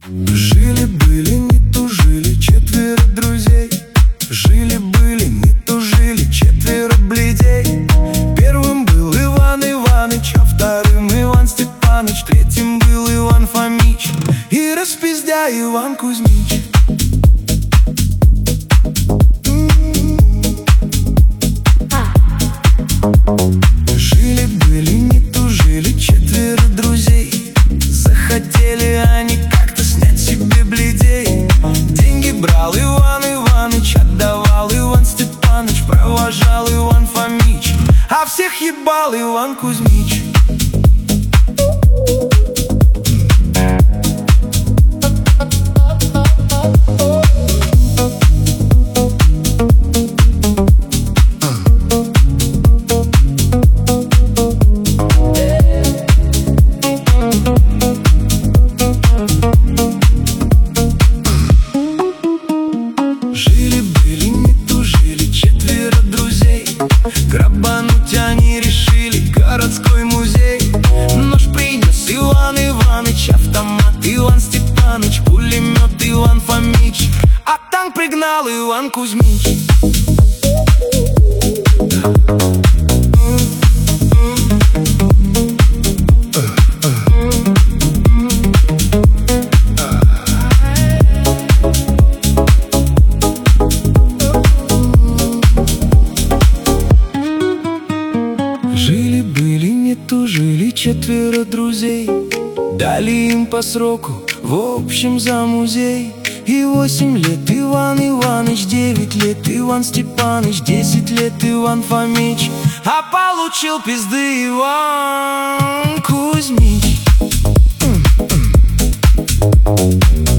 Жили-были, не тужили четверо друзей. Жили-были, не тужили четверо бледей. Первым был Иван Иваныч, а вторым Иван Степаныч, третьим был Иван Фомич и распиздя Иван Кузьмич. Жили-были, не тужили четверо друзей. Захотели они как-то снять себе бледей. Деньги брал Иван Иваныч, отдавал Иван Степаныч, провожал Иван Фомич, а всех ебал Иван Кузьмич. Жили-были, не тужили четверо друзей. Грабануть они решили городской музей. Нож принес Иван Иваныч, автомат Иван Степаныч, пулемет Иван Фомич, а танк пригнал Иван Кузьмич. Жили-были, не тужили четверо друзей. Дали им по сроку, в общем, за музей. И 8 лет Иван Иваныч, 9 лет Иван Степаныч, 10 лет Иван Фомич, а получил пизды Иван Кузьмич.